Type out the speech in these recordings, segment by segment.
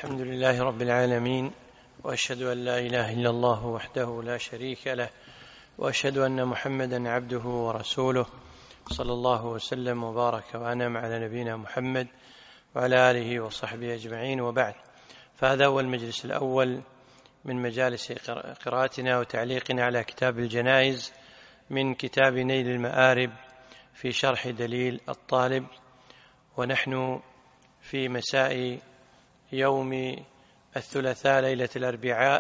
الحمد لله رب العالمين، وأشهد أن لا إله إلا الله وحده لا شريك له، وأشهد أن محمدا عبده ورسوله، صلى الله وسلم وبارك وأنعم على نبينا محمد وعلى آله وصحبه أجمعين، وبعد. فهذا هو المجلس الأول من مجالس قراءتنا وتعليقنا على كتاب الجنائز من كتاب نيل المآرب في شرح دليل الطالب، ونحن في مساء يوم الثلاثاء ليلة الأربعاء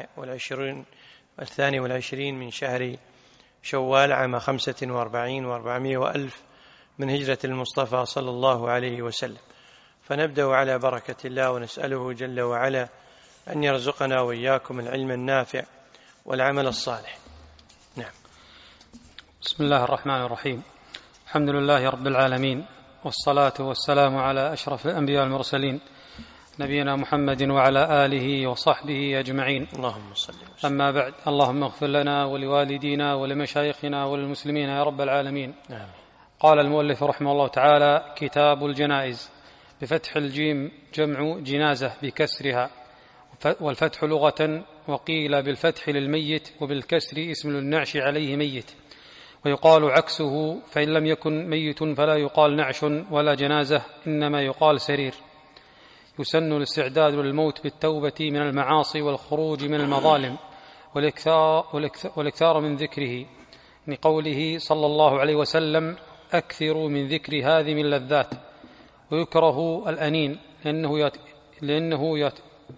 22 من شهر شوال عام 45 و400 وألف من هجرة المصطفى صلى الله عليه وسلم. فنبدأ على بركة الله، ونسأله جل وعلا أن يرزقنا وإياكم العلم النافع والعمل الصالح. نعم. بسم الله الرحمن الرحيم. الحمد لله رب العالمين، والصلاة والسلام على أشرف الأنبياء والمرسلين، نبينا محمد وعلى آله وصحبه أجمعين. اللهم صل وسلم. أما بعد، اللهم اغفر لنا ولوالدينا ولمشايخنا وللمسلمين يا رب العالمين. نعم. قال المؤلف رحمه الله تعالى: كتاب الجنائز، بفتح الجيم جمع جنازة بكسرها، والفتح لغة، وقيل بالفتح للميت وبالكسر اسم للنعش عليه ميت، ويقال عكسه، فإن لم يكن ميت فلا يقال نعش ولا جنازة، إنما يقال سرير. يسن الاستعداد للموت بالتوبة من المعاصي والخروج من المظالم والإكثار من ذكره، لقوله صلى الله عليه وسلم: أكثروا من ذكر هذه اللذات. ويكره الأنين لأنه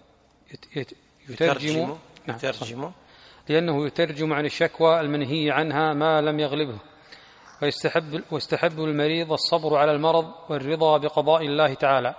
يترجم عن الشكوى المنهي عنها ما لم يغلبه. ويستحب المريض الصبر على المرض والرضا بقضاء الله تعالى.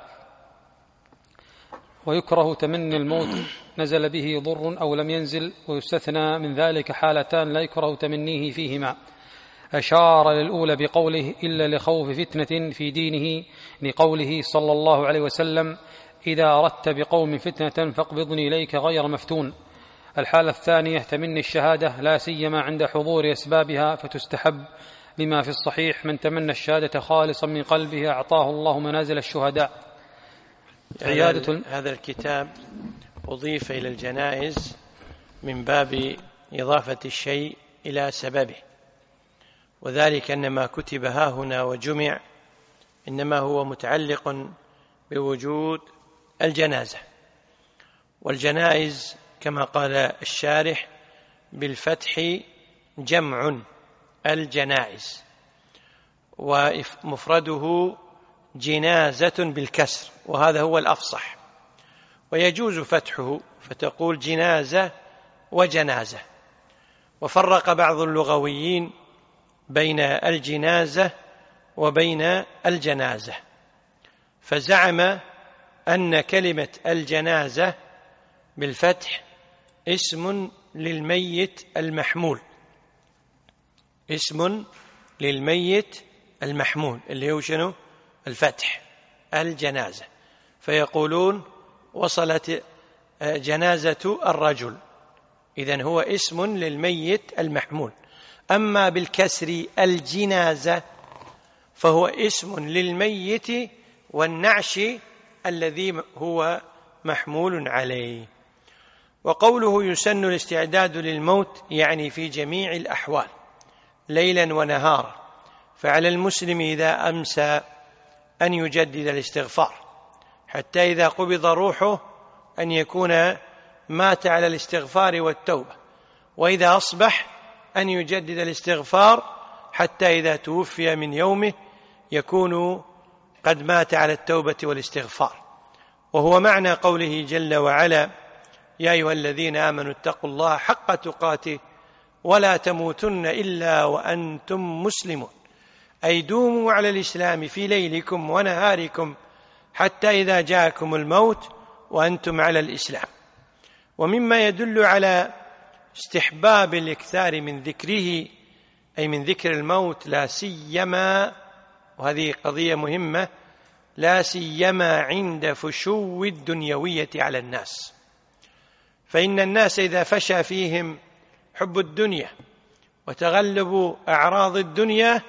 ويكره تمني الموت نزل به ضر أو لم ينزل، ويستثنى من ذلك حالتان لا يكره تمنيه فيهما. أشار للأولى بقوله: إلا لخوف فتنة في دينه، لقوله صلى الله عليه وسلم: إذا أردت بقوم فتنة فاقبضني إليك غير مفتون. الحالة الثانية تمني الشهادة، لا سيما عند حضور أسبابها، فتستحب، لما في الصحيح: من تمنى الشهادة خالصا من قلبه أعطاه الله منازل الشهداء. هذا الكتاب أضيف إلى الجنائز من باب إضافة الشيء إلى سببه، وذلك أن ما كتب هاهنا وجمع إنما هو متعلق بوجود الجنازة. والجنائز كما قال الشارح بالفتح جمع الجنائز، ومفرده جنازة بالكسر، وهذا هو الأفصح. ويجوز فتحه فتقول جنازة وجنازة. وفرق بعض اللغويين بين الجنازة وبين الجنازة، فزعم أن كلمة الجنازة بالفتح اسم للميت المحمول، اسم للميت المحمول اللي هو شنو؟ الفتح، الجنازة. فيقولون وصلت جنازة الرجل، إذن هو اسم للميت المحمول. أما بالكسر الجنازة فهو اسم للميت والنعش الذي هو محمول عليه. وقوله يسن الاستعداد للموت يعني في جميع الأحوال ليلا ونهارا، فعلى المسلم إذا أمسى أن يجدد الاستغفار، حتى إذا قبض روحه أن يكون مات على الاستغفار والتوبة، وإذا أصبح أن يجدد الاستغفار، حتى إذا توفي من يومه يكون قد مات على التوبة والاستغفار. وهو معنى قوله جل وعلا: يا أيها الذين آمنوا اتقوا الله حق تقاته ولا تموتن إلا وأنتم مسلمون، أي دوموا على الإسلام في ليلكم ونهاركم حتى إذا جاءكم الموت وأنتم على الإسلام. ومما يدل على استحباب الإكثار من ذكره، أي من ذكر الموت، لا سيما، وهذه قضية مهمة، لا سيما عند فشو الدنيوية على الناس، فإن الناس إذا فشى فيهم حب الدنيا وتغلب أعراض الدنيا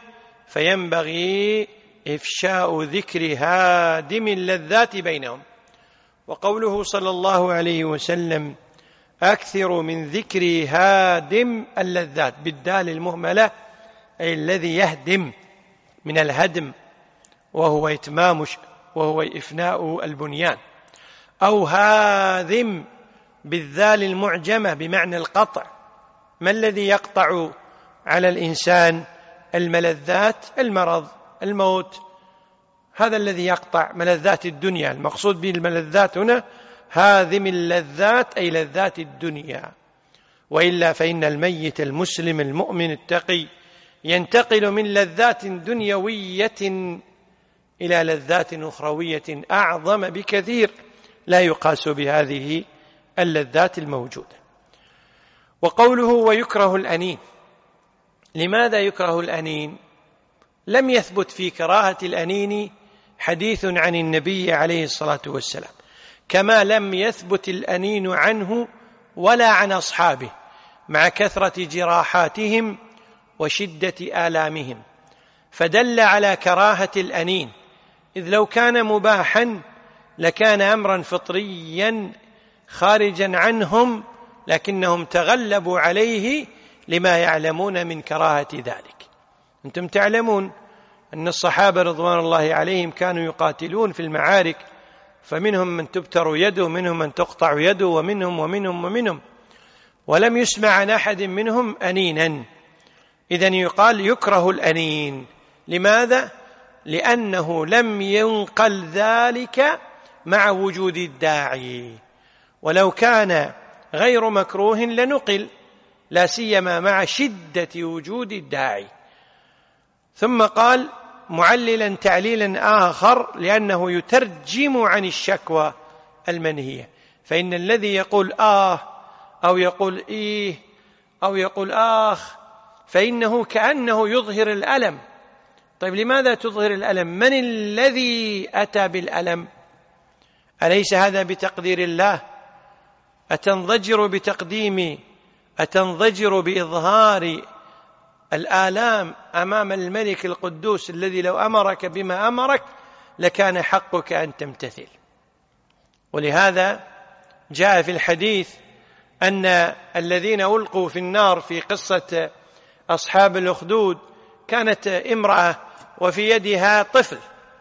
فينبغي إفشاء ذكر هادم اللذات بينهم، وقوله صلى الله عليه وسلم: أكثر من ذكر هادم اللذات، بالدال المهملة، أي الذي يهدم من الهدم، وهو إفناء البنيان، أو هاذم بالذال المعجمة بمعنى القطع. ما الذي يقطع على الإنسان الملذات؟ المرض، الموت، هذا الذي يقطع ملذات الدنيا. المقصود بالملذات هنا هاذم اللذات، أي لذات الدنيا. وإلا فإن الميت المسلم المؤمن التقي ينتقل من لذات دنيوية إلى لذات أخروية أعظم بكثير لا يقاس بهذه اللذات الموجودة. وقوله: ويكره الأنين. لماذا يكره الأنين؟ لم يثبت في كراهة الأنين حديث عن النبي عليه الصلاة والسلام، كما لم يثبت الأنين عنه ولا عن أصحابه، مع كثرة جراحاتهم وشدة آلامهم، فدل على كراهة الأنين، إذ لو كان مباحا لكان أمرا فطريا خارجا عنهم، لكنهم تغلبوا عليه لما يعلمون من كراهة ذلك. أنتم تعلمون أن الصحابة رضوان الله عليهم كانوا يقاتلون في المعارك، فمنهم من تبتر يده، ومنهم من تقطع يده، ومنهم، ولم يسمع عن أحد منهم أنينا. إذن يقال يكره الأنين. لماذا؟ لأنه لم ينقل ذلك مع وجود الداعي، ولو كان غير مكروه لنقل، لا سيما مع شدة وجود الداعي. ثم قال معللا تعليلا آخر، لأنه يترجم عن الشكوى المنهية، فإن الذي يقول أو يقول إيه أو يقول آخ فإنه كأنه يظهر الألم. طيب لماذا تظهر الألم؟ من الذي أتى بالألم؟ أليس هذا بتقدير الله؟ أتنضجر بإظهار الآلام أمام الملك القدوس الذي لو أمرك بما أمرك لكان حقك أن تمتثل؟ ولهذا جاء في الحديث أن الذين ألقوا في النار في قصة أصحاب الأخدود كانت امرأة وفي يدها طفل،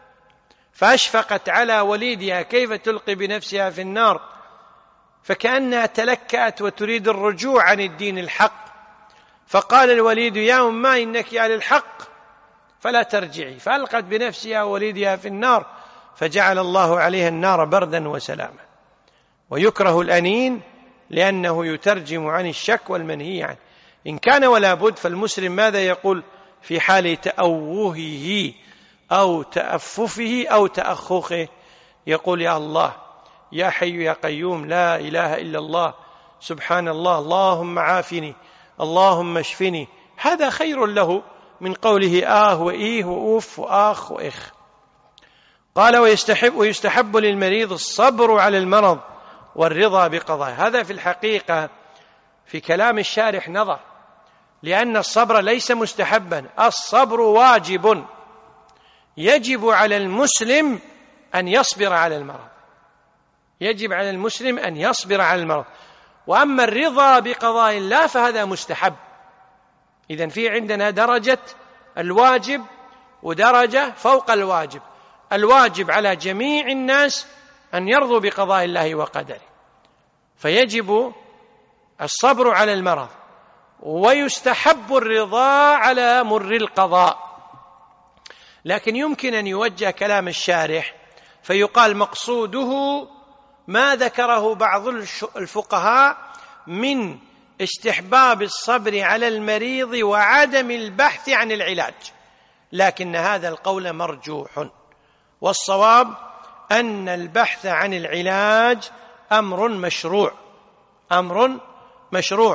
فأشفقت على وليدها كيف تلقي بنفسها في النار، فكأنها تلكأت وتريد الرجوع عن الدين الحق، فقال الوليد: يا أماه إنك على الحق فلا ترجعي، فألقت بنفسها ووليدها في النار، فجعل الله عليها النار بردا وسلاما. ويكره الأنين لأنه يترجم عن الشك والمنهي عنه. إن كان ولا بد، فالمسلم ماذا يقول في حال تأوهه أو تأففه أو تأخخه؟ يقول: يا الله، يا حي يا قيوم، لا إله إلا الله، سبحان الله، اللهم عافني، اللهم اشفني. هذا خير له من قوله وإيه وأوف وآخ وإخ. قال: ويستحب للمريض الصبر على المرض والرضا بقضائه. هذا في الحقيقة في كلام الشارح نظر، لأن الصبر ليس مستحبا، الصبر واجب، يجب على المسلم أن يصبر على المرض، يجب على المسلم أن يصبر على المرض. وأما الرضا بقضاء الله فهذا مستحب. إذن في عندنا درجة الواجب ودرجة فوق الواجب. الواجب على جميع الناس أن يرضوا بقضاء الله وقدره، فيجب الصبر على المرض، ويستحب الرضا على مر القضاء. لكن يمكن أن يوجه كلام الشارح فيقال مقصوده ما ذكره بعض الفقهاء من استحباب الصبر على المريض وعدم البحث عن العلاج، لكن هذا القول مرجوح، والصواب أن البحث عن العلاج أمر مشروع،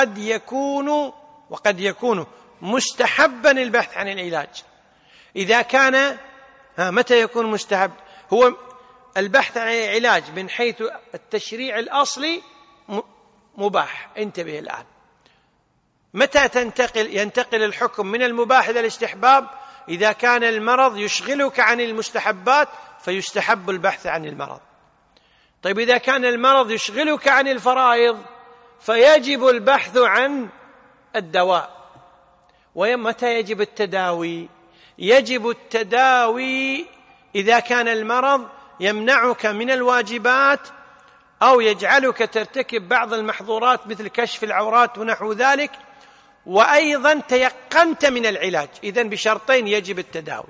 وقد يكون مستحبا البحث عن العلاج. إذا كان متى يكون مستحب؟ هو البحث عن العلاج من حيث التشريع الأصلي مباح. انتبه الآن، متى ينتقل الحكم من المباح إلى الاستحباب؟ إذا كان المرض يشغلك عن المستحبات فيستحب البحث عن المرض. طيب إذا كان المرض يشغلك عن الفرائض فيجب البحث عن الدواء. ومتى يجب التداوي؟ يجب التداوي إذا كان المرض يمنعك من الواجبات أو يجعلك ترتكب بعض المحظورات مثل كشف العورات ونحو ذلك، وأيضا تيقنت من العلاج. إذن بشرطين يجب التداوي.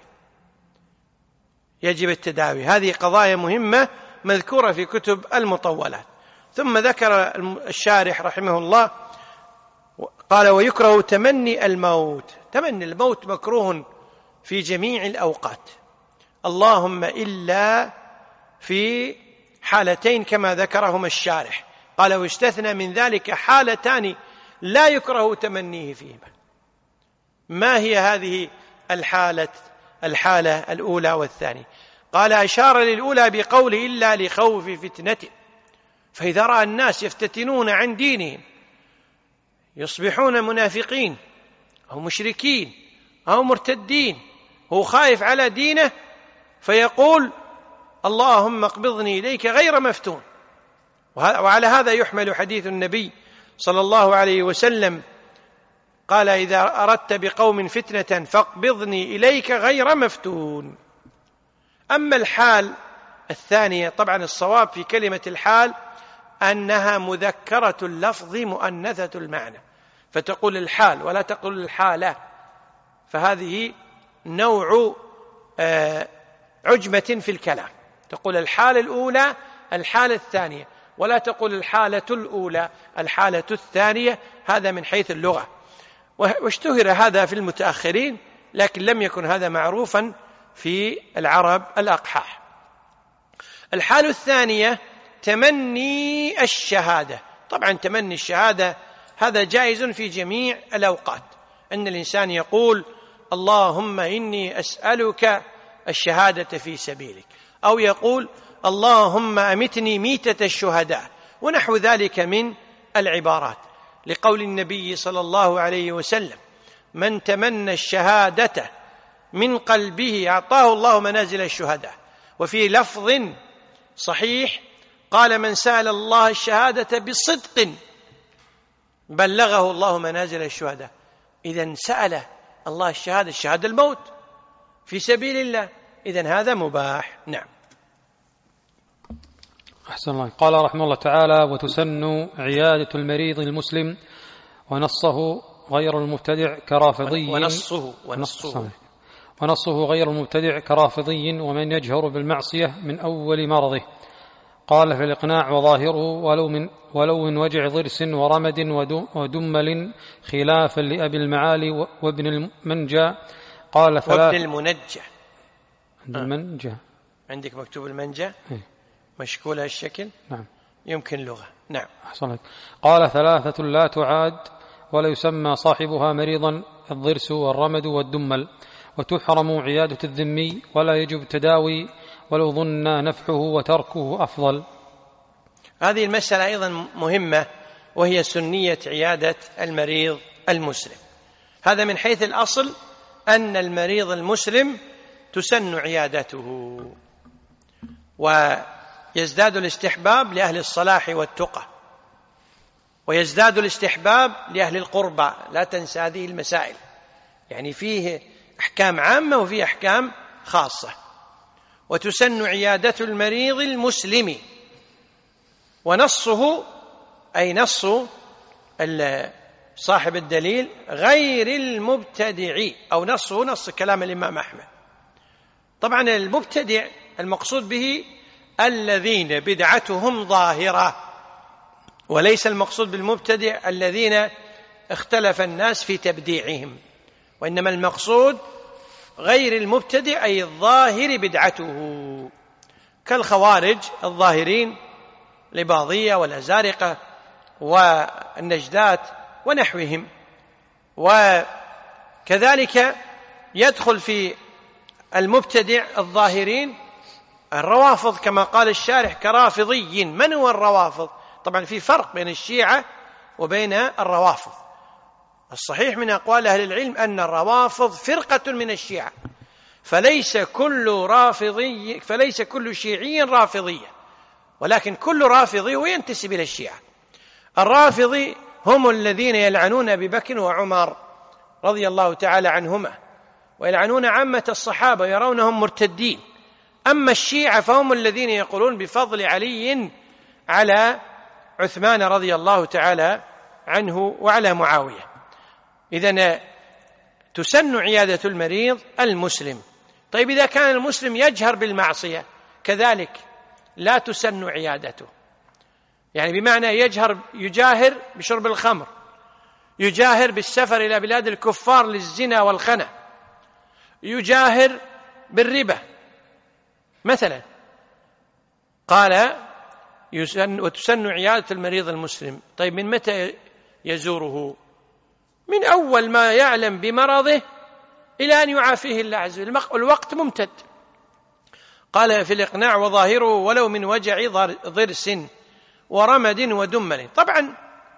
يجب التداوي. هذه قضايا مهمة مذكورة في كتب المطولات. ثم ذكر الشارح رحمه الله قال: ويكره تمني الموت. تمني الموت مكروه في جميع الأوقات، اللهم إلا في حالتين كما ذكرهما الشارح. قال: واستثنى من ذلك حالتان لا يكره تمنيه فيهما. ما هي هذه الحالة الأولى والثانية؟ قال: أشار للأولى بقوله: إلا لخوف فتنته. فإذا رأى الناس يفتتنون عن دينهم، يصبحون منافقين أو مشركين أو مرتدين، هو خايف على دينه، فيقول: اللهم اقبضني إليك غير مفتون. وعلى هذا يحمل حديث النبي صلى الله عليه وسلم قال: إذا أردت بقوم فتنة فاقبضني إليك غير مفتون. أما الحال الثانية، طبعا الصواب في كلمة الحال أنها مذكرة اللفظ مؤنثة المعنى، فتقول الحال ولا تقول الحالة، فهذه نوع عجمة في الكلام. تقول الحالة الأولى الحالة الثانية، ولا تقول الحالة الأولى الحالة الثانية. هذا من حيث اللغة، واشتهر هذا في المتأخرين، لكن لم يكن هذا معروفا في العرب الأقحاح. الحالة الثانية تمني الشهادة. طبعا تمني الشهادة هذا جائز في جميع الأوقات، أن الإنسان يقول: اللهم إني أسألك الشهادة في سبيلك، أو يقول: اللهم أمتني ميتة الشهداء، ونحو ذلك من العبارات، لقول النبي صلى الله عليه وسلم: من تمنى الشهادة من قلبه أعطاه الله منازل الشهداء. وفي لفظ صحيح قال: من سأل الله الشهادة بصدق بلغه الله منازل الشهداء. إذن سأل الله الشهادة الموت في سبيل الله، إذن هذا مباح. نعم. أحسن الله. قال رحمه الله تعالى: وتسن عيادة المريض المسلم ونصه غير المبتدع كرافضي ونصه غير المبتدع كرافضي ومن يجهر بالمعصية من أول مرضه. قال في الإقناع: وظاهره ولو من وجع ضرس ورمد ودمل، خلافا لأبي المعالي وابن المنجى. قال: وابن المنجى. المنجى عندك مكتوب المنجى مشكول هالشكل؟ نعم. يمكن لغة. نعم. أحسنت. قال: ثلاثة لا تعاد ولا يسمى صاحبها مريضا: الضرس والرمد والدمل، وتحرم عيادة الذمي ولا يجب التداوي ولو ظن نفعه وتركه أفضل. هذه المسألة أيضا مهمة، وهي سنية عيادة المريض المسلم. هذا من حيث الأصل أن المريض المسلم تسن عيادته، ويزداد الاستحباب لأهل الصلاح والتقى، ويزداد الاستحباب لأهل القربى. لا تنسى هذه المسائل، يعني فيه أحكام عامة وفيه أحكام خاصة. وتسن عيادة المريض المسلم، ونصه أي نص صاحب الدليل غير المبتدع، أو نصه نص كلام الإمام أحمد. طبعا المبتدع المقصود به الذين بدعتهم ظاهرة، وليس المقصود بالمبتدع الذين اختلف الناس في تبديعهم، وإنما المقصود غير المبتدع أي الظاهر بدعته، كالخوارج الظاهرين الإباضية والأزارقة والنجدات ونحوهم. وكذلك يدخل في المبتدع الظاهرين الروافض، كما قال الشارح: كرافضي. من هو الروافض؟ طبعا في فرق بين الشيعة وبين الروافض. الصحيح من أقوال أهل العلم أن الروافض فرقة من الشيعة، فليس كل شيعي رافضية، ولكن كل رافضي هو ينتسب إلى الشيعة. الرافضي هم الذين يلعنون أبي بكر وعمر رضي الله تعالى عنهما، ويلعنون عامة الصحابة يرونهم مرتدين. أما الشيعة فهم الذين يقولون بفضل علي على عثمان رضي الله تعالى عنه وعلى معاوية. إذن تسن عيادة المريض المسلم. طيب إذا كان المسلم يجهر بالمعصية كذلك لا تسن عيادته، يعني بمعنى يجاهر بشرب الخمر، يجاهر بالسفر إلى بلاد الكفار للزنا والخنا، يجاهر بالربا مثلا. قال وتسن عيادة المريض المسلم. طيب من متى يزوره؟ من أول ما يعلم بمرضه إلى أن يعافيه الله عز وجل، الوقت ممتد. قال في الإقناع وظاهره ولو من وجع ضرس ورمد ودمل. طبعا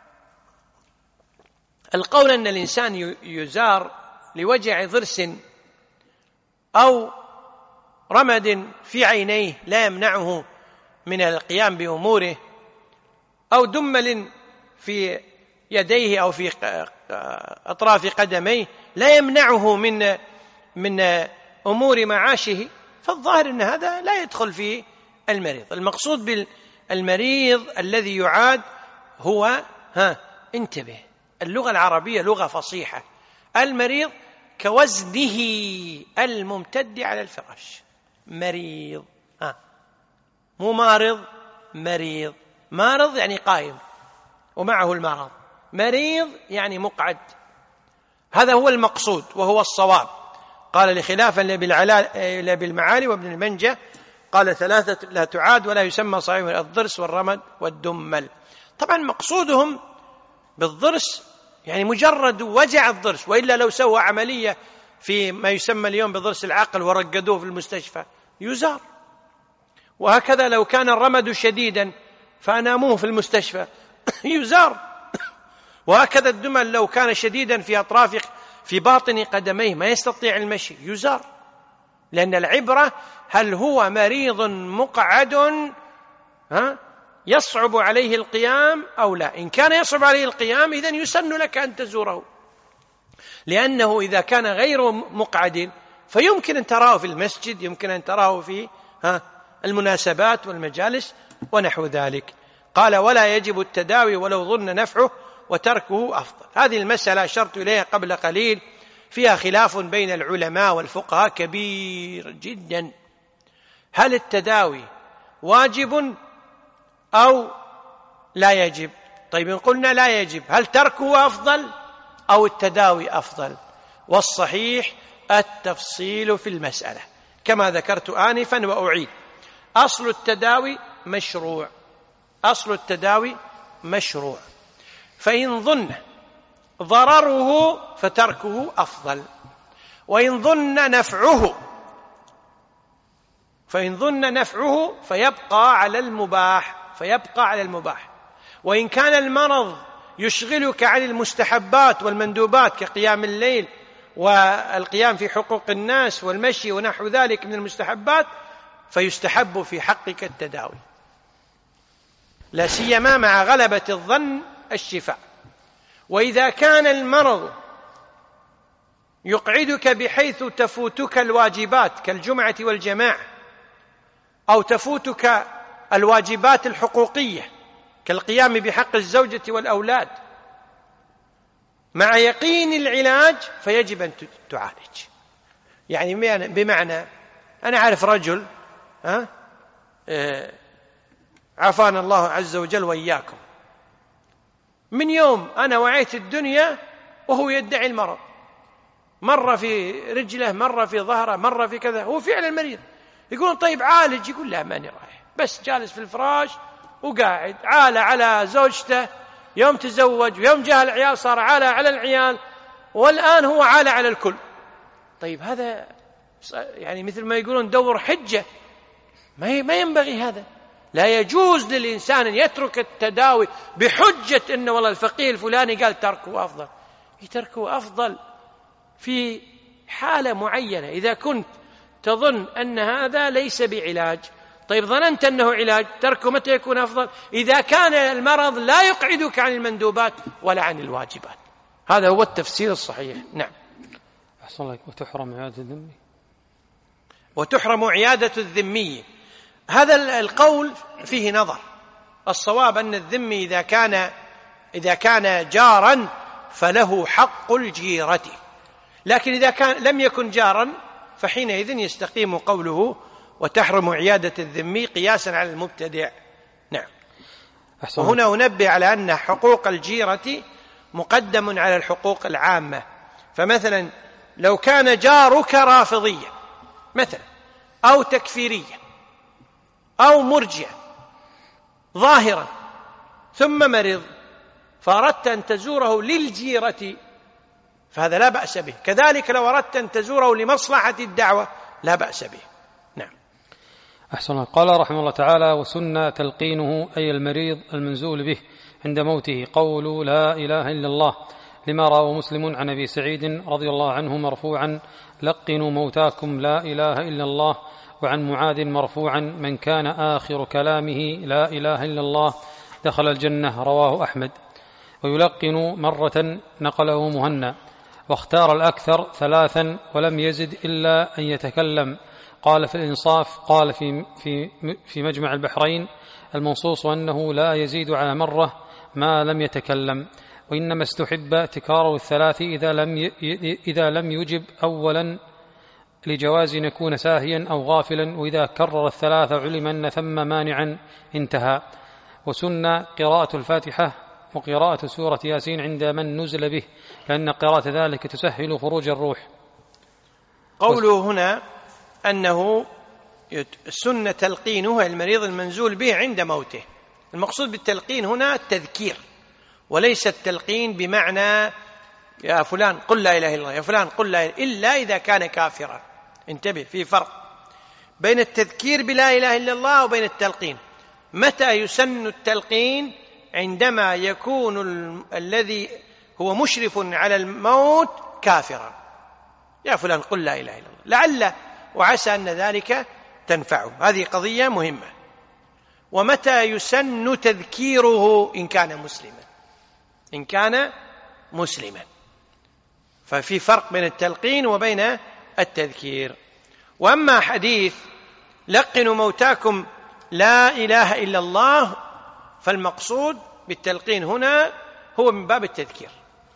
القول أن الإنسان يزار لوجع ضرس أو رمد في عينيه لا يمنعه من القيام بأموره، أو دمل في يديه أو في أطراف قدميه لا يمنعه من أمور معاشه، فالظاهر أن هذا لا يدخل في المريض. المقصود بالمريض الذي يعاد هو انتبه، اللغة العربية لغة فصيحة. المريض كوزنه الممتد على الفراش، مريض، مو مارض، مريض. مارض يعني قائم ومعه المرض، مريض يعني مقعد. هذا هو المقصود وهو الصواب. قال لخلافا لأبي المعالي وابن المنجة قال ثلاثة لا تعاد ولا يسمى صحيح: الضرس والرمد والدمل. طبعا مقصودهم بالضرس يعني مجرد وجع الضرس، وإلا لو سوى عملية في ما يسمى اليوم بضرس العقل ورقدوه في المستشفى يزار. وهكذا لو كان الرمد شديدا فأناموه في المستشفى يزار. وهكذا الدمل لو كان شديدا في باطن قدميه ما يستطيع المشي يزار. لأن العبرة هل هو مريض مقعد يصعب عليه القيام أو لا. إن كان يصعب عليه القيام إذن يسن لك أن تزوره، لأنه إذا كان غير مقعد فيمكن أن تراه في المسجد، يمكن أن تراه في المناسبات والمجالس ونحو ذلك. قال ولا يجب التداوي ولو ظن نفعه وتركه أفضل. هذه المسألة أشرت إليها قبل قليل، فيها خلاف بين العلماء والفقهاء كبير جدا. هل التداوي واجب أو لا يجب؟ طيب إن قلنا لا يجب، هل تركه أفضل أو التداوي أفضل؟ والصحيح التفصيل في المسألة كما ذكرت آنفا وأعيد. أصل التداوي مشروع، أصل التداوي مشروع، فإن ظن ضرره فتركه أفضل، وإن ظن نفعه فيبقى على المباح. وإن كان المرض يشغلك عن المستحبات والمندوبات كقيام الليل والقيام في حقوق الناس والمشي ونحو ذلك من المستحبات فيستحب في حقك التداوي، لا سيما مع غلبة الظن الشفاء. وإذا كان المرض يقعدك بحيث تفوتك الواجبات كالجمعة والجماعة، أو تفوتك الواجبات الحقوقية كالقيام بحق الزوجة والأولاد، مع يقين العلاج فيجب أن تعالج. يعني بمعنى أنا أعرف رجل عافانا الله عز وجل وإياكم، من يوم أنا وعيت الدنيا وهو يدعي المرض، مرة في رجله، مرة في ظهره، مرة في كذا، هو فعلا مريض. يقول طيب عالج، يقول لا ماني رايح، بس جالس في الفراش وقاعد. عال على زوجته يوم تزوج، ويوم جاء العيال صار عال على العيال، والآن هو عال على الكل. طيب هذا يعني مثل ما يقولون دور حجة، ما ينبغي هذا. لا يجوز للإنسان أن يترك التداوي بحجة إنه والله الفقيه الفلاني قال تركه أفضل. تركه أفضل في حالة معينة، إذا كنت تظن أن هذا ليس بعلاج. طيب ظننت أنه علاج، تركه متى يكون أفضل؟ إذا كان المرض لا يقعدك عن المندوبات ولا عن الواجبات. هذا هو التفسير الصحيح. نعم. أحسن الله. وتحرم عيادة الذمي. وتحرم عيادة الذمي، هذا القول فيه نظر. الصواب أن الذمي إذا كان جارا فله حق الجيرة، لكن إذا لم يكن جارا فحينئذ يستقيم قوله وتحرم عيادة الذمي قياسا على المبتدع. نعم. وهنا أنبه على أن حقوق الجيرة مقدم على الحقوق العامة. فمثلا لو كان جارك رافضيا مثلا أو تكفيريا أو مرجئا ظاهرا ثم مرض فأردت أن تزوره للجيرة فهذا لا بأس به، كذلك لو أردت أن تزوره لمصلحة الدعوة لا بأس به. نعم. أحسن الله. قال رحمه الله تعالى: وسن تلقينه أي المريض المنزول به عند موته قول لا إله إلا الله، لما رواه مسلم عن أبي سعيد رضي الله عنه مرفوعا: لقنوا موتاكم لا إله إلا الله. وعن معاذ مرفوعا: من كان آخر كلامه لا إله إلا الله دخل الجنة، رواه أحمد. ويلقن مرة نقله مهنا، واختار الأكثر 3 ولم يزد إلا أن يتكلم. قال في الإنصاف، قال في مجمع البحرين: المنصوص أنه لا يزيد على مرة ما لم يتكلم، وإنما استحب تكرار 3 إذا لم يجب أولا لجواز أن يكون ساهيا أو غافلا، وإذا كرر 3 علم أن ثم مانعا، انتهى. وسن قراءة الفاتحة وقراءة سورة ياسين عند من نزل به، لأن قراءة ذلك تسهل خروج الروح. قوله هنا أنه سن تلقينه المريض المنزول به عند موته. المقصود بالتلقين هنا التذكير، وليس التلقين بمعنى يا فلان قل لا إله إلا الله، يا فلان قل لا إله إلا إذا كان كافرا. انتبه، في فرق بين التذكير بلا إله إلا الله وبين التلقين. متى يسن التلقين؟ عندما يكون الذي هو مشرف على الموت كافرا، يا فلان قل لا إله إلا الله، لعل وعسى أن ذلك تنفعه. هذه قضية مهمة. ومتى يسن تذكيره؟ إن كان مسلما، ففي فرق بين التلقين وبين التذكير. وأما حديث لقنوا موتاكم لا إله إلا الله، فالمقصود بالتلقين هنا هو من باب التذكير،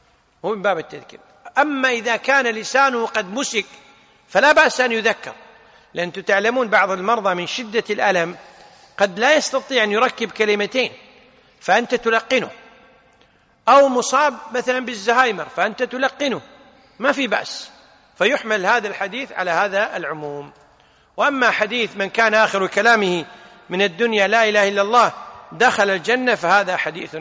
أما إذا كان لسانه قد مسك فلا بأس أن يذكر، لأنتم تعلمون بعض المرضى من شدة الألم قد لا يستطيع أن يركب كلمتين فأنت تلقنه، أو مصاب مثلا بالزهايمر فأنت تلقنه، ما في بأس، فيحمل هذا الحديث على هذا العموم. وأما حديث من كان آخر كلامه من الدنيا لا إله إلا الله دخل الجنة، فهذا حديث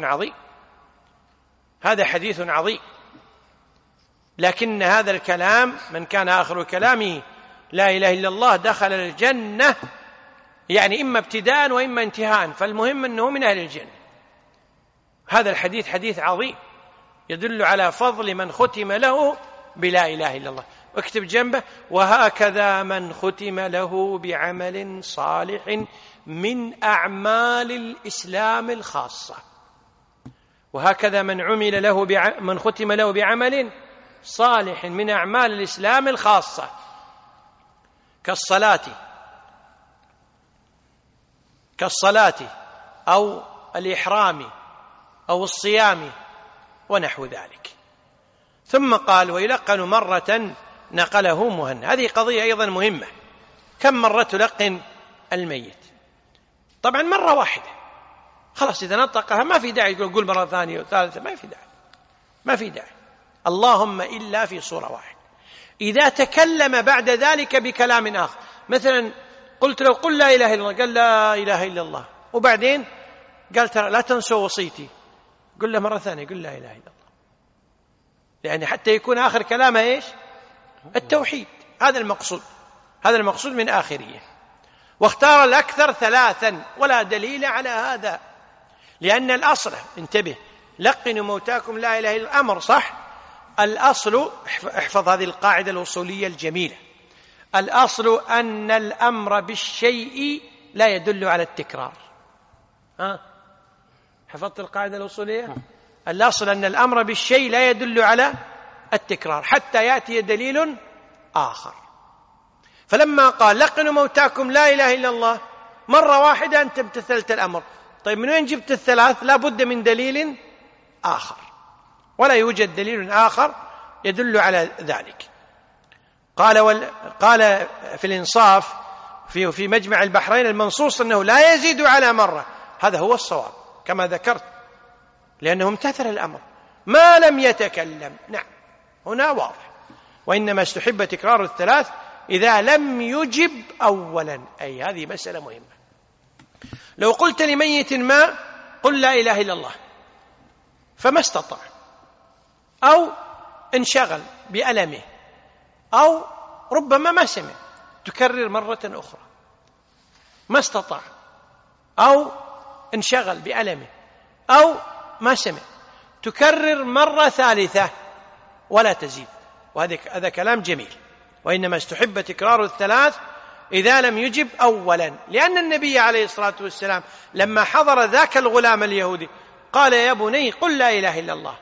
عظيم، لكن هذا الكلام من كان آخر كلامه لا إله إلا الله دخل الجنة يعني إما ابتداء وإما انتهاء، فالمهم أنه من أهل الجنة. هذا الحديث حديث عظيم يدل على فضل من ختم له بلا إله إلا الله. واكتب جنبه: وهكذا من ختم له بعمل صالح من أعمال الإسلام الخاصة. وهكذا من ختم له بعمل صالح من أعمال الإسلام الخاصة، كالصلاة أو الإحرام أو الصيام ونحو ذلك. ثم قال: ويلقن مرة نقله مهنا. هذه قضية أيضا مهمة. كم مرة تلقن الميت؟ طبعا مرة واحدة خلاص، إذا نطقها ما في داعي يقول مرة ثانية وثالثة، ما في داعي، اللهم إلا في صورة واحدة. إذا تكلم بعد ذلك بكلام آخر، مثلا قلت له قل لا إله إلا الله، قال لا إله إلا الله، وبعدين قال ترى لا تنسوا وصيتي، قل له مرة ثانية قل لا إله إلا الله، يعني حتى يكون آخر كلامه إيش؟ التوحيد. هذا المقصود من آخرية. واختار الأكثر 3 ولا دليل على هذا، لأن الأصل، انتبه، لقنوا موتاكم لا إله إلا الله أمر صح. الأصل، احفظ هذه القاعدة الأصولية الجميلة، الأصل أن الأمر بالشيء لا يدل على التكرار. حفظت القاعدة الأصولية؟ الأصل أن الأمر بالشيء لا يدل على التكرار حتى يأتي دليل آخر. فلما قال لقنوا موتاكم لا إله إلا الله مرة واحدة أنت امتثلت الأمر. طيب من وين جبت الثلاث؟ لا بد من دليل آخر، ولا يوجد دليل آخر يدل على ذلك. قال في الإنصاف في مجمع البحرين المنصوص أنه لا يزيد على مرة، هذا هو الصواب كما ذكرت، لأنه امتثل الأمر ما لم يتكلم. نعم هنا واضح. وإنما استحب تكرار الثلاث إذا لم يجب أولا، أي هذه مسألة مهمة. لو قلت لميت ما قل لا إله إلا الله فما استطاع، أو انشغل بألمه، أو ربما ما سمع، تكرر مرة أخرى، ما استطاع أو انشغل بألمه أو ما سمع، تكرر مرة ثالثة ولا تزيد. وهذا كلام جميل. وإنما استحب تكرار الثلاث إذا لم يجب أولا، لأن النبي عليه الصلاة والسلام لما حضر ذاك الغلام اليهودي قال يا بني قل لا إله إلا الله،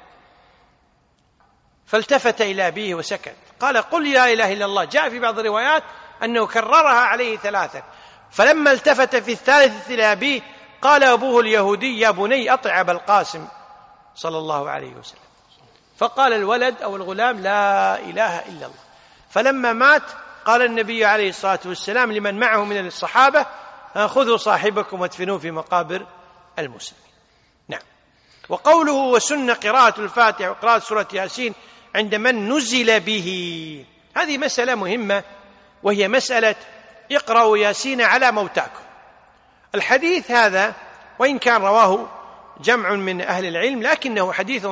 فالتفت إلى أبيه وسكت. قال قل لا إله إلا الله. جاء في بعض الروايات أنه كررها عليه ثلاثا، فلما التفت في الثالثة إلى أبيه قال أبوه اليهودي يا بني أطع أبا القاسم صلى الله عليه وسلم. فقال الولد أو الغلام لا إله إلا الله. فلما مات قال النبي عليه الصلاة والسلام لمن معه من الصحابة خذوا صاحبكم وادفنوه في مقابر المسلمين. نعم. وقوله وسن قراءة الفاتحة وقراءة سورة ياسين عند من نزل به، هذه مسألة مهمة، وهي مسألة اقرأوا ياسين على موتاكم. الحديث هذا وإن كان رواه جمع من أهل العلم لكنه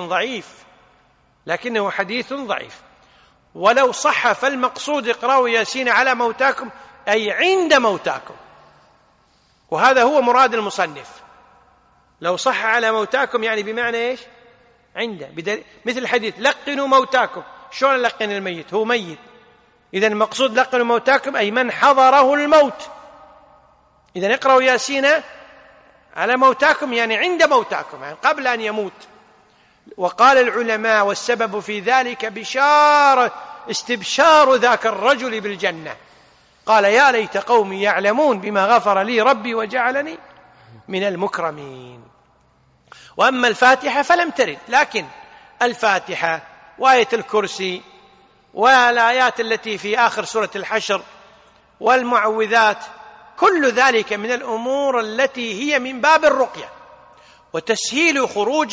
حديث ضعيف، ولو صح فالمقصود اقرأوا ياسين على موتاكم أي عند موتاكم، وهذا هو مراد المصنف. لو صح على موتاكم يعني بمعنى إيش؟ عنده، مثل الحديث لقنوا موتاكم. شلون لقن الميت؟ هو ميت، إذن المقصود لقنوا موتاكم أي من حضره الموت. إذن اقرأوا ياسين على موتاكم يعني عند موتاكم، يعني قبل أن يموت. وقال العلماء والسبب في ذلك استبشار ذاك الرجل بالجنة. قال يا ليت قومي يعلمون بما غفر لي ربي وجعلني من المكرمين. وأما الفاتحة فلم ترد، لكن الفاتحة وآية الكرسي والآيات التي في آخر سورة الحشر والمعوذات كل ذلك من الأمور التي هي من باب الرقية. وتسهيل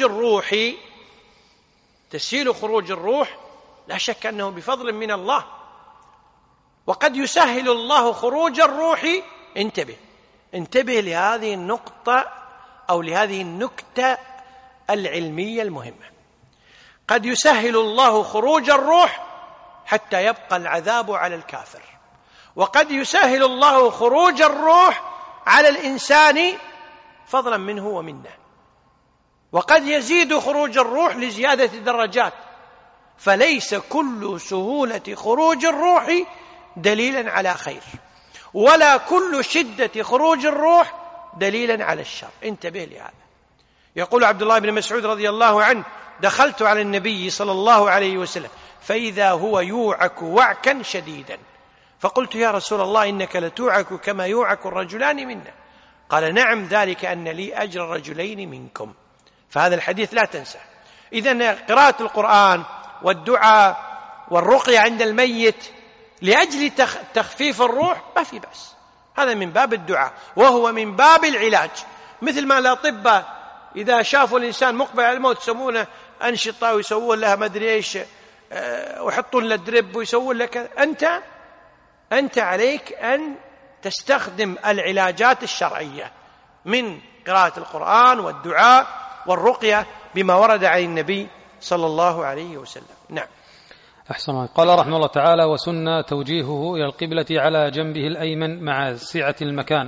خروج الروح لا شك أنه بفضل من الله، وقد يسهل الله خروج الروح. انتبه لهذه النقطة أو لهذه النكتة العلمية المهمة. قد يسهل الله خروج الروح حتى يبقى العذاب على الكافر، وقد يسهل الله خروج الروح على الإنسان فضلا منه ومنه، وقد يزيد خروج الروح لزيادة درجات. فليس كل سهولة خروج الروح دليلا على خير، ولا كل شدة خروج الروح دليلا على الشر. انتبه لهذا. يقول عبد الله بن مسعود رضي الله عنه دخلت على النبي صلى الله عليه وسلم فإذا هو يوعك وعكا شديدا، فقلت يا رسول الله إنك لتوعك كما يوعك الرجلان منا. قال نعم ذلك أن لي أجر الرجلين منكم. فهذا الحديث لا تنسى. إذن قراءة القرآن والدعاء والرقية عند الميت لأجل تخفيف الروح ما في بأس، هذا من باب الدعاء وهو من باب العلاج. مثل ما الأطباء إذا شافوا الإنسان مقبل على الموت يسمونه أنشطة ويسوون لها مدري إيش ويحطون له درب ويسوون لك. أنت عليك أن تستخدم العلاجات الشرعية من قراءة القرآن والدعاء والرقية بما ورد عن النبي صلى الله عليه وسلم. نعم. أحسن. قال رحمه الله تعالى وسن توجيهه إلى القبلة على جنبه الأيمن مع سعة المكان،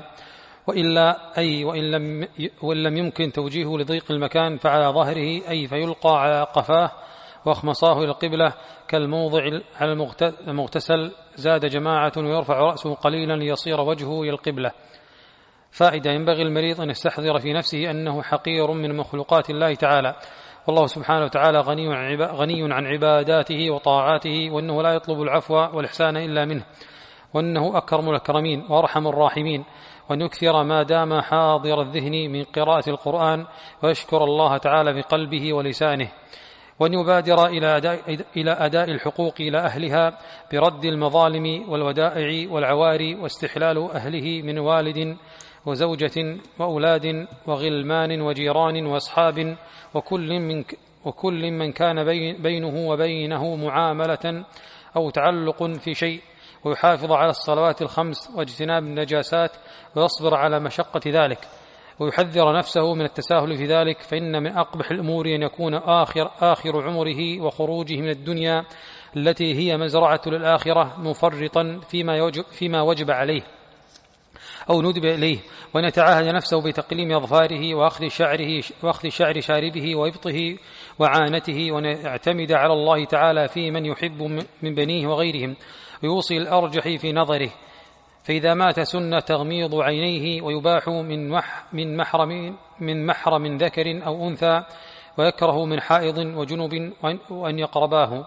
وإن لم يمكن توجيهه لضيق المكان فعلى ظهره، أي فيلقى على قفاه واخمصاه إلى القبلة كالموضع على المغتسل. زاد جماعة ويرفع رأسه قليلا ليصير وجهه إلى القبلة. فائدة: ينبغي المريض أن يستحضر في نفسه أنه حقير من مخلوقات الله تعالى، والله سبحانه وتعالى غني عن عباداته وطاعاته، وأنه لا يطلب العفو والإحسان إلا منه، وأنه أكرم الأكرمين وأرحم الراحمين، وأن يكثر ما دام حاضر الذهن من قراءة القرآن ويشكر الله تعالى بقلبه ولسانه، وأن يبادر إلى أداء الحقوق إلى أهلها برد المظالم والودائع والعواري، واستحلال أهله من والد وزوجة وأولاد وغلمان وجيران وأصحاب وكل من كان بينه وبينه معاملة أو تعلق في شيء، ويحافظ على الصلوات الخمس واجتناب النجاسات، ويصبر على مشقة ذلك، ويحذر نفسه من التساهل في ذلك، فإن من أقبح الأمور أن يكون آخر عمره وخروجه من الدنيا التي هي مزرعة للآخرة مفرطا فيما وجب عليه أو ندب إليه، وأن يتعاهد نفسه بتقليم أظفاره وأخذ شعر شاربه وإبطه وعانته، وأن يعتمد على الله تعالى في من يحب من بنيه وغيرهم، ويوصي الأرجح في نظره، فإذا مات سن تغميض عينيه، ويباح من محرم ذكر أو أنثى، ويكره من حائض وجنب وأن يقرباه.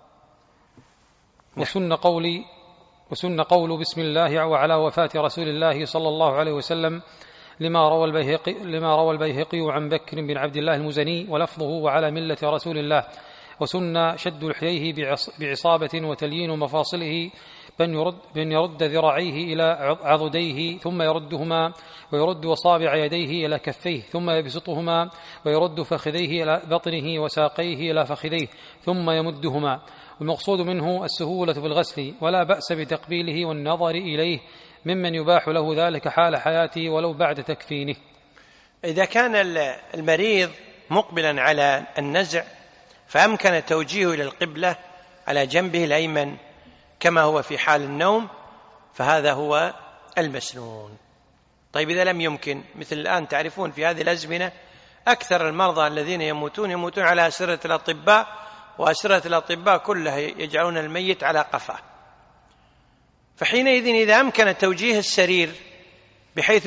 وسن قول بسم الله وعلى وفاة رسول الله صلى الله عليه وسلم، لما روى البيهقي عن بكر بن عبد الله المزني ولفظه وعلى ملة رسول الله. وسن شد لحييه بعصابة وتليين مفاصله، بأن يرد ذراعيه إلى عضديه ثم يردهما، ويرد أصابع يديه إلى كفيه ثم يبسطهما، ويرد فخذيه إلى بطنه وساقيه إلى فخذيه ثم يمدهما. والمقصود منه السهولة في الغسل، ولا بأس بتقبيله والنظر إليه ممن يباح له ذلك حال حياته ولو بعد تكفينه. إذا كان المريض مقبلا على النزع فأمكن توجيهه إلى القبلة على جنبه الأيمن كما هو في حال النوم، فهذا هو المسنون. طيب إذا لم يمكن، مثل الآن تعرفون في هذه الأزمنة أكثر المرضى الذين يموتون على أسرة الأطباء، وأسرة الأطباء كلها يجعلون الميت على قفاه، فحينئذ إذا أمكن توجيه السرير بحيث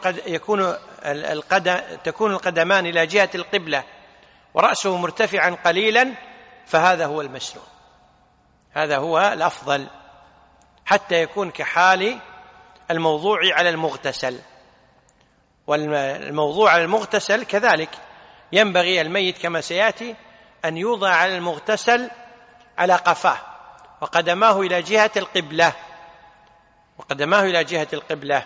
تكون القدمان إلى جهة القبلة ورأسه مرتفعا قليلا، فهذا هو المسنون، هذا هو الأفضل، حتى يكون كحال الموضوع على المغتسل. والموضوع على المغتسل كذلك ينبغي الميت كما سيأتي أن يوضع على المغتسل على قفاه وقدماه إلى جهة القبلة.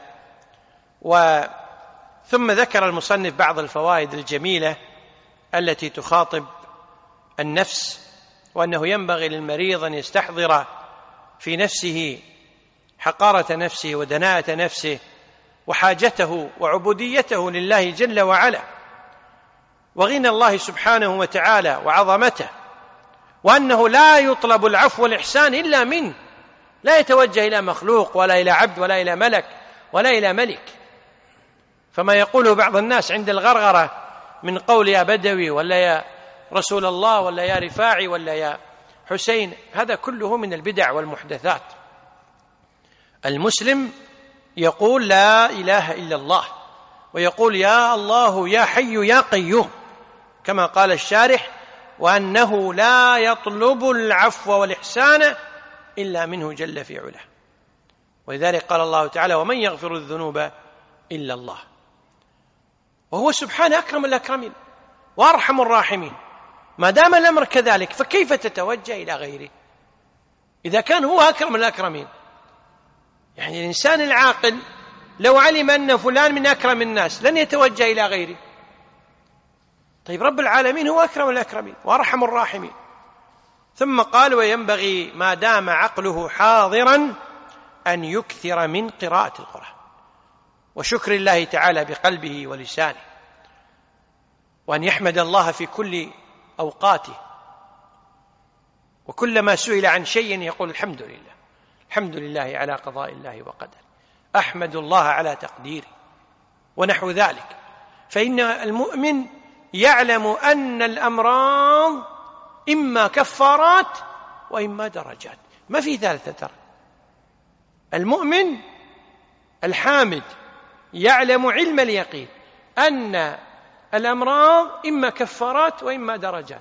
ثم ذكر المصنف بعض الفوائد الجميلة التي تخاطب النفس، وأنه ينبغي للمريض أن يستحضر في نفسه حقارة نفسه ودناءة نفسه وحاجته وعبوديته لله جل وعلا، وغنى الله سبحانه وتعالى وعظمته، وأنه لا يطلب العفو والإحسان إلا منه، لا يتوجه إلى مخلوق ولا إلى عبد ولا إلى ملك ولا إلى ملك. فما يقوله بعض الناس عند الغرغرة من قول يا بدوي ولا يا رسول الله ولا يا رفاعي ولا يا حسين، هذا كله من البدع والمحدثات. المسلم يقول لا إله إلا الله، ويقول يا الله يا حي يا قيوم، كما قال الشارح: وأنه لا يطلب العفو والإحسان إلا منه جل في علاه. ولذلك قال الله تعالى: ومن يغفر الذنوب إلا الله. وهو سبحانه أكرم الأكرمين وأرحم الراحمين. ما دام الأمر كذلك فكيف تتوجه إلى غيره إذا كان هو أكرم الأكرمين؟ يعني الإنسان العاقل لو علم أن فلان من أكرم الناس لن يتوجه إلى غيره. طيب رب العالمين هو أكرم الأكرمين وأرحم الراحمين. ثم قال: وينبغي ما دام عقله حاضرا أن يكثر من قراءة القرآن وشكر الله تعالى بقلبه ولسانه، وأن يحمد الله في كل أوقاته، وكلما سئل عن شيء يقول الحمد لله، الحمد لله على قضاء الله وقدره، أحمد الله على تقديره، ونحو ذلك. فإن المؤمن يعلم أن الأمراض إما كفارات وإما درجات، ما في ثالثة ترى. المؤمن الحامد يعلم علم اليقين أن الأمراض إما كفارات وإما درجات.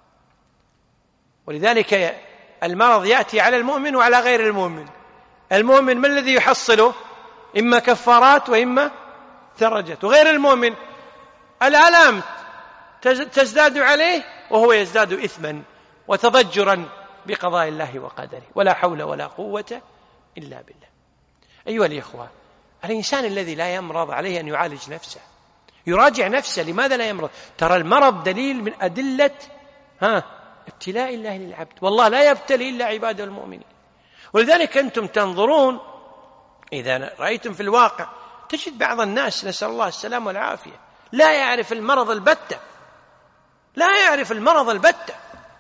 ولذلك المرض يأتي على المؤمن وعلى غير المؤمن. المؤمن ما الذي يحصله؟ إما كفارات وإما درجات. وغير المؤمن الآلام تزداد عليه وهو يزداد إثما وتضجرا بقضاء الله وقدره، ولا حول ولا قوة إلا بالله. أيها الإخوة، الإنسان الذي لا يمرض عليه أن يعالج نفسه، يراجع نفسه. لماذا لا يمرض؟ ترى المرض دليل من أدلة ابتلاء الله للعبد، والله لا يبتلي إلا عباده المؤمنين. ولذلك أنتم تنظرون إذا رأيتم في الواقع تجد بعض الناس نسأل الله السلام والعافية لا يعرف المرض البتة، لا يعرف المرض البتة،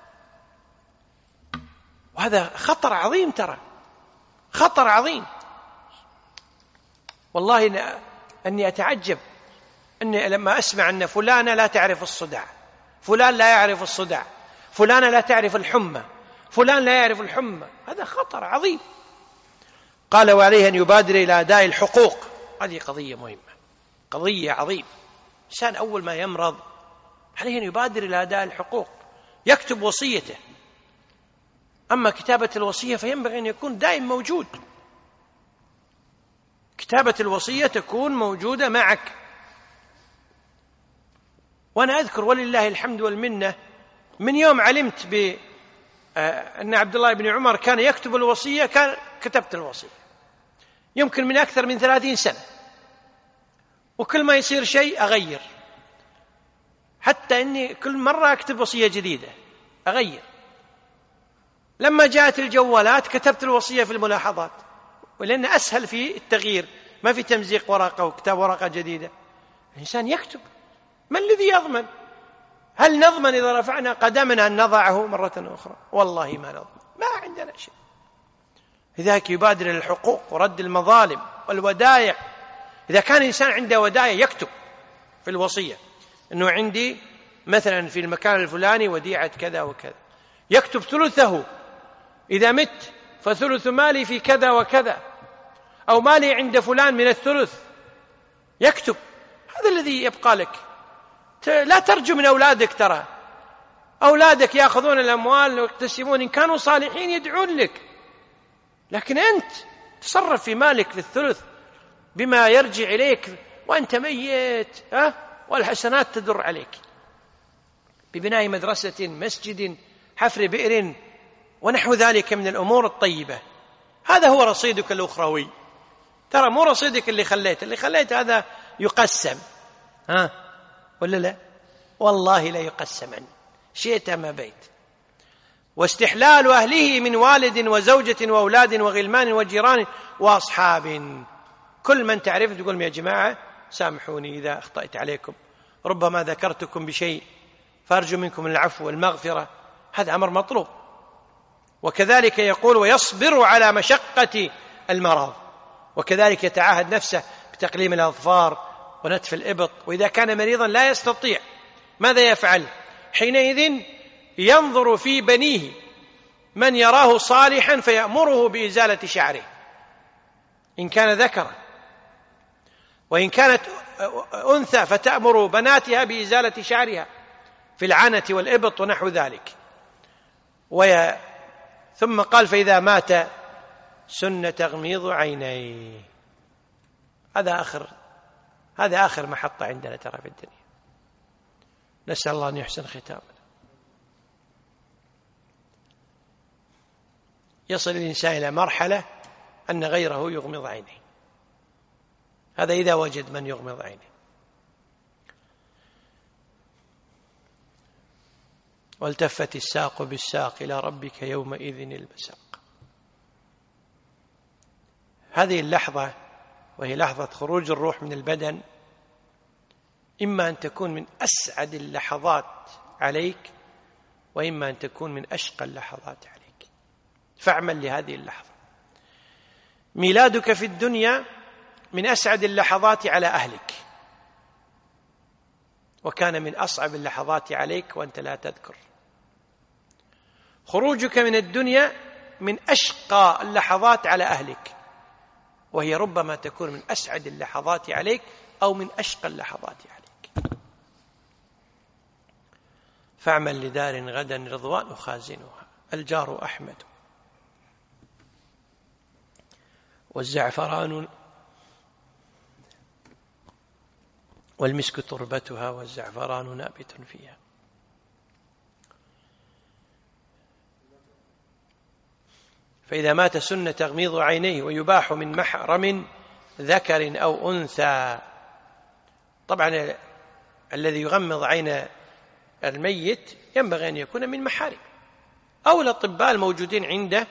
وهذا خطر عظيم، ترى خطر عظيم. والله أني أتعجب أني لما أسمع أن فلانة لا تعرف الصداع، فلان لا يعرف الصداع، فلانة لا تعرف الحمى، فلان لا يعرف الحمى. هذا خطر عظيم. قال وعليه أن يبادر إلى أداء الحقوق. هذه قضية مهمة، قضية عظيمة. إنسان أول ما يمرض عليه أن يبادر إلى أداء الحقوق، يكتب وصيته. أما كتابة الوصية فينبغي أن يكون دائم موجود، كتابة الوصية تكون موجودة معك. وأنا أذكر ولله الحمد والمنة من يوم علمت أن عبد الله بن عمر كان يكتب الوصية كان كتبت الوصية، يمكن من أكثر من 30 سنة، وكل ما يصير شيء أغير، حتى أني كل مرة أكتب وصية جديدة أغير. لما جاءت الجوالات كتبت الوصية في الملاحظات، ولأن أسهل في التغيير، ما في تمزيق ورقة وكتاب ورقة جديدة. الإنسان يكتب. ما الذي يضمن؟ هل نضمن إذا رفعنا قدمنا أن نضعه مرة أخرى؟ والله ما نضمن، ما عندنا شيء. لذلك يبادر الحقوق ورد المظالم والودائع. إذا كان إنسان عنده ودائع يكتب في الوصية أنه عندي مثلا في المكان الفلاني وديعة كذا وكذا، يكتب ثلثه، إذا مت فثلث مالي في كذا وكذا، أو مالي عند فلان من الثلث، يكتب. هذا الذي يبقى لك. لا ترجو من أولادك، ترى أولادك يأخذون الأموال ويقتسمون، إن كانوا صالحين يدعون لك، لكن أنت تصرف في مالك في الثلث بما يرجع إليك وأنت ميت، والحسنات تدر عليك ببناء مدرسة، مسجد، حفر بئر ونحو ذلك من الأمور الطيبة. هذا هو رصيدك الأخروي. ترى مو رصيدك اللي خليت هذا يقسم، ولا لا؟ والله لا يقسم عنه، شئت ما بيت. واستحلال أهله من والد وزوجة وأولاد وغلمان وجيران وأصحاب. كل من تعرف تقول يا جماعة سامحوني إذا أخطأت عليكم، ربما ذكرتكم بشيء فأرجو منكم العفو والمغفرة. هذا أمر مطلوب. وكذلك يقول ويصبر على مشقة المرض، وكذلك يتعاهد نفسه بتقليم الأظفار ونتف الإبط. وإذا كان مريضا لا يستطيع ماذا يفعل؟ حينئذ ينظر في بنيه من يراه صالحا فيأمره بإزالة شعره إن كان ذكرا، وإن كانت أنثى فتأمر بناتها بإزالة شعرها في العنة والإبط ونحو ذلك. ثم قال فإذا مات سن تغميض عينيه. هذا آخر محطة عندنا ترى في الدنيا. نسأل الله أن يحسن ختامنا. يصل الإنسان إلى مرحلة أن غيره يغمض عينيه، هذا إذا وجد من يغمض عينيه. والتفت الساق بالساق إلى ربك يومئذ المساق. هذه اللحظة وهي لحظة خروج الروح من البدن، إما أن تكون من أسعد اللحظات عليك، وإما أن تكون من أشقى اللحظات عليك. فاعمل لهذه اللحظة. ميلادك في الدنيا من أسعد اللحظات على أهلك، وكان من أصعب اللحظات عليك وأنت لا تذكر. خروجك من الدنيا من أشقى اللحظات على أهلك، وهي ربما تكون من أسعد اللحظات عليك أو من أشقى اللحظات عليك. فاعمل لدار غدا رضوان خازنها الجار أحمد والزعفران والمسك تربتها والزعفران نابت فيها. فإذا مات سن تغميض عينيه ويباح من محرم ذكر أو أنثى. طبعا الذي يغمض عين الميت ينبغي أن يكون من محارم أو الأطباء الموجودين عنده،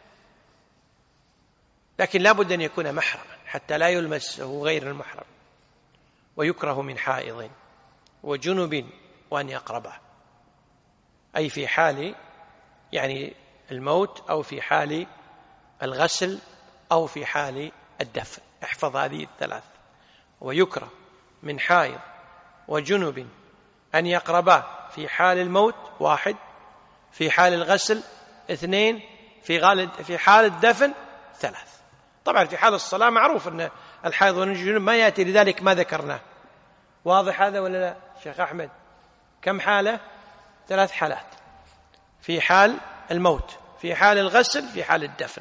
لكن لا بد أن يكون محرما حتى لا يلمسه غير المحرم. ويكره من حائض وجنب وأن يقربه، أي في حال يعني الموت أو في حال الغسل أو في حال الدفن. احفظ هذه الثلاث: ويكره من حائض وجنب أن يقرباه في حال الموت 1، في حال الغسل 2، في حال الدفن 3. طبعا في حال الصلاة معروف أن الحائض والجنب ما يأتي، لذلك ما ذكرناه. واضح هذا ولا لا شيخ أحمد؟ كم حالة؟ 3 حالات: في حال الموت، في حال الغسل، في حال الدفن.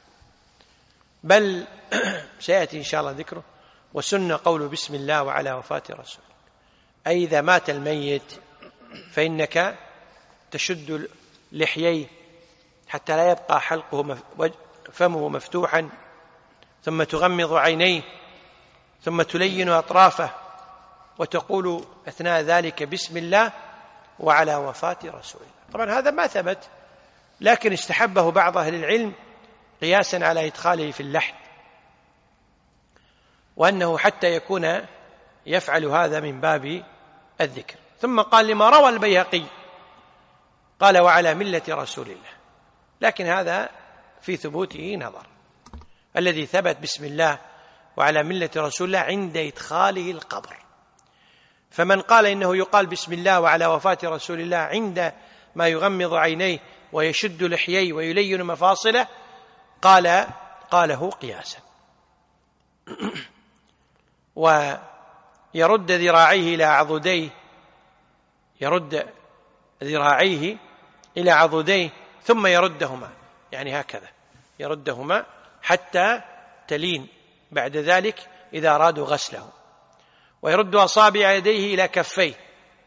بل سيأتي إن شاء الله ذكره. وسن قول بسم الله وعلى وفاة رسول، أي إذا مات الميت فإنك تشد لحييه حتى لا يبقى حلقه فمه مفتوحا، ثم تغمض عينيه، ثم تلين أطرافه، وتقول أثناء ذلك بسم الله وعلى وفاة رسول الله. طبعا هذا ما ثبت، لكن استحبه بعض أهل العلم قياسا على إدخاله في اللحد، وأنه حتى يكون يفعل هذا من باب الذكر. ثم قال لما روى البيهقي قال وعلى ملة رسول الله، لكن هذا في ثبوته نظر. الذي ثبت بسم الله وعلى ملة رسول الله عند إدخاله القبر. فمن قال إنه يقال بسم الله وعلى وفاة رسول الله عند ما يغمض عينيه ويشد لحييه ويلين مفاصله قاله قياسا. ويرد ذراعيه إلى عضديه، يرد ذراعيه إلى عضديه ثم يردهما، يعني هكذا يردهما حتى تلين بعد ذلك إذا أرادوا غسله. ويرد أصابع يديه إلى كفيه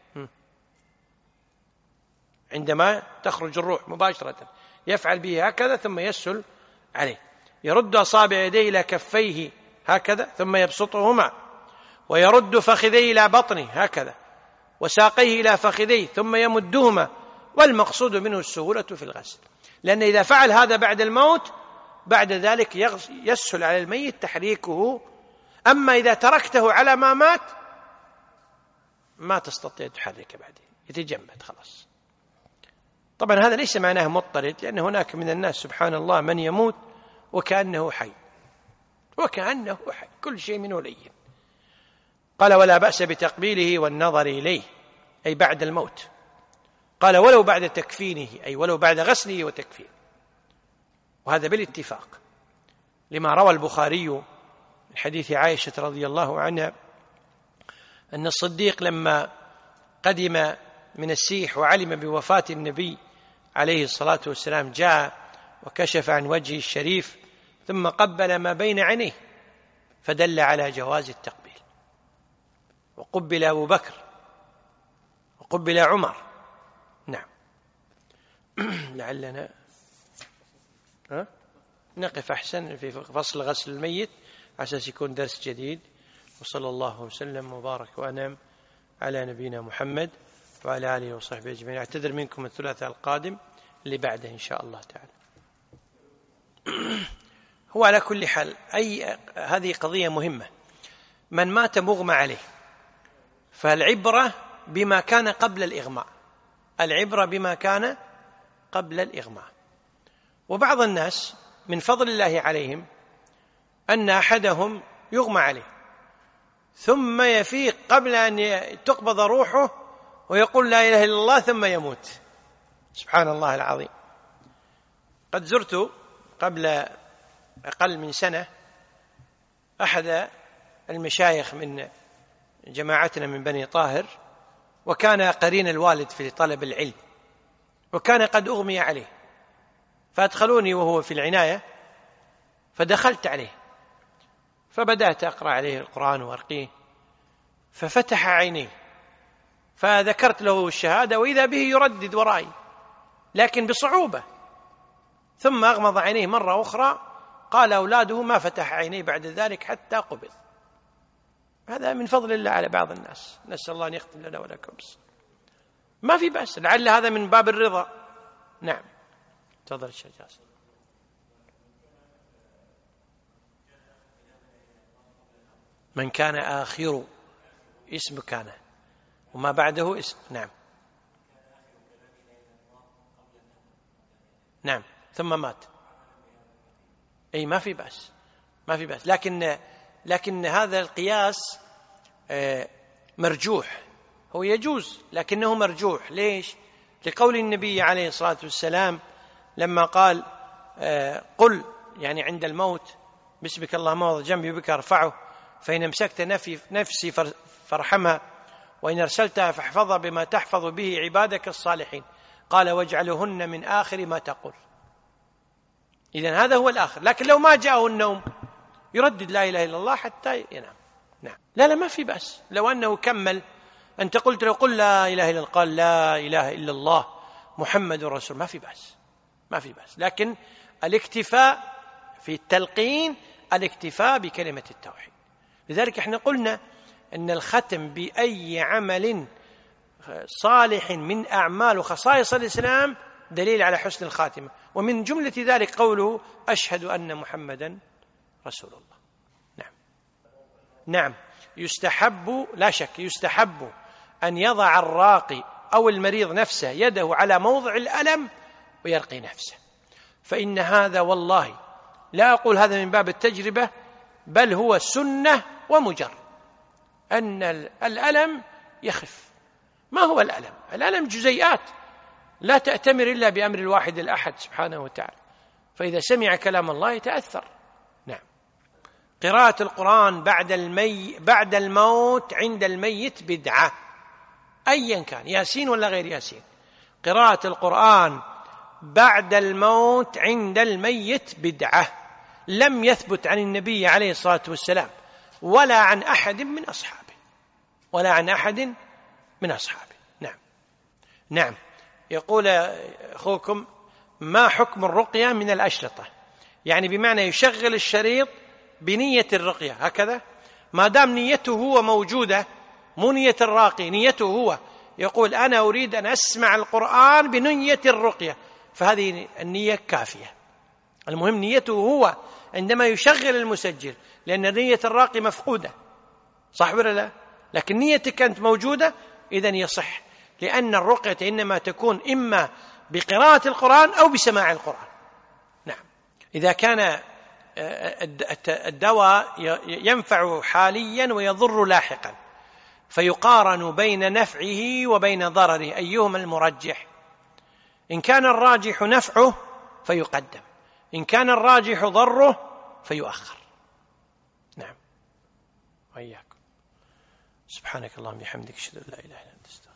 عندما تخرج الروح مباشرة، يفعل به هكذا ثم يسهل عليه. يرد أصابع يديه إلى كفيه هكذا ثم يبسطهما، ويرد فخذيه إلى بطنه هكذا، وساقيه إلى فخذيه ثم يمدهما. والمقصود منه السهولة في الغسل، لأن إذا فعل هذا بعد الموت بعد ذلك يسهل على الميت تحريكه. أما إذا تركته على ما مات ما تستطيع تحرك بعده، يتجمد خلاص. طبعا هذا ليس معناه مضطرد، لأن هناك من الناس سبحان الله من يموت وكأنه حي، وكأنه حي، كل شيء منه لين. قال ولا بأس بتقبيله والنظر إليه، أي بعد الموت. قال ولو بعد تكفينه، أي ولو بعد غسله وتكفينه. وهذا بالاتفاق، لما روى البخاري من حديث عائشة رضي الله عنها أن الصديق لما قدم من السيح وعلم بوفاة النبي عليه الصلاة والسلام جاء وكشف عن وجهه الشريف ثم قبل ما بين عينيه، فدل على جواز التقبيل. وقبل أبو بكر وقبل عمر. نعم. لعلنا نقف أحسن في فصل غسل الميت على أساس يكون درس جديد. وصلى الله وسلم وبارك وأنعم على نبينا محمد وعلى آله وصحبه أجمعين. أعتذر منكم الثلاثاء القادم اللي بعده إن شاء الله تعالى. هو على كل حال هذه قضية مهمة. من مات مغمى عليه فالعبرة بما كان قبل الإغماء، العبرة بما كان قبل الإغماء. وبعض الناس من فضل الله عليهم أن أحدهم يغمى عليه ثم يفيق قبل أن تقبض روحه ويقول لا إله إلا الله ثم يموت. سبحان الله العظيم. قد زرت قبل أقل من سنة أحد المشايخ من جماعتنا من بني طاهر، وكان قرين الوالد في طلب العلم، وكان قد أغمي عليه، فأدخلوني وهو في العناية، فدخلت عليه فبدأت أقرأ عليه القرآن وأرقيه، ففتح عينيه، فذكرت له الشهادة وإذا به يردد ورائي لكن بصعوبة، ثم أغمض عينيه مرة أخرى، قال أولاده ما فتح عينيه بعد ذلك حتى قبض. هذا من فضل الله على بعض الناس، نسأل الله أن يختم لنا ولكم، ما في بأس، لعل هذا من باب الرضا. نعم، تفضل الشيخ جاسم. من كان آخر اسم كان وما بعده اسم. نعم نعم، ثم مات، أي ما في بأس، ما في بأس، لكن هذا القياس مرجوح، هو يجوز لكنه مرجوح. ليش؟ لقول النبي عليه الصلاة والسلام لما قال قل يعني عند الموت باسمك اللهم وضع جنبي بك أرفعه، فإن أمسكت نفسي فارحمها، وإن أرسلتها فاحفظها بما تحفظ به عبادك الصالحين، قال واجعلهن من آخر ما تقول. إذن هذا هو الآخر، لكن لو ما جاءه النوم يردد لا إله إلا الله حتى ينام. نعم، لا ما في بأس، لو أنه كمل، أنت قلت له قل لا إله إلا الله، قال لا إله إلا الله محمد رسول، ما في بأس، ما في بأس، لكن الاكتفاء في التلقين، الاكتفاء بكلمة التوحيد. لذلك احنا قلنا أن الختم بأي عمل صالح من أعمال وخصائص الإسلام دليل على حسن الخاتمة، ومن جملة ذلك قوله أشهد أن محمدا رسول الله. نعم نعم، يستحب، لا شك يستحب أن يضع الراقي أو المريض نفسه يده على موضع الألم ويرقي نفسه، فإن هذا والله لا أقول هذا من باب التجربة، بل هو سنة ومجر، أن الألم يخف. ما هو الألم؟ الألم جزيئات لا تأتمر إلا بأمر الواحد الأحد سبحانه وتعالى، فإذا سمع كلام الله يتأثر. نعم، قراءة القرآن بعد الموت عند الميت بدعة أيا كان، ياسين ولا غير ياسين. قراءة القرآن بعد الموت عند الميت بدعة، لم يثبت عن النبي عليه الصلاة والسلام ولا عن أحد من أصحابه، ولا عن أحد من أصحابه. نعم نعم. يقول أخوكم ما حكم الرقية من الأشرطة؟ يعني بمعنى يشغل الشريط بنية الرقية هكذا، ما دام نيته هو موجودة، مو نية الراقي، نيته هو، يقول أنا أريد أن أسمع القرآن بنية الرقية، فهذه النية كافية. المهم نيته هو عندما يشغل المسجل، لأن نية الراقي مفقودة، صح ولا لا؟ لكن نيتك أنت موجودة، إذن يصح، لأن الرقية إنما تكون إما بقراءة القرآن أو بسماع القرآن. نعم، إذا كان الدواء ينفع حاليا ويضر لاحقا، فيقارن بين نفعه وبين ضرره، أيهما المرجح؟ إن كان الراجح نفعه فيقدم، إن كان الراجح ضره فيؤخر. نعم، وإياكم. سبحانك اللهم وبحمدك، أشهد أن لا إله إلا أنت.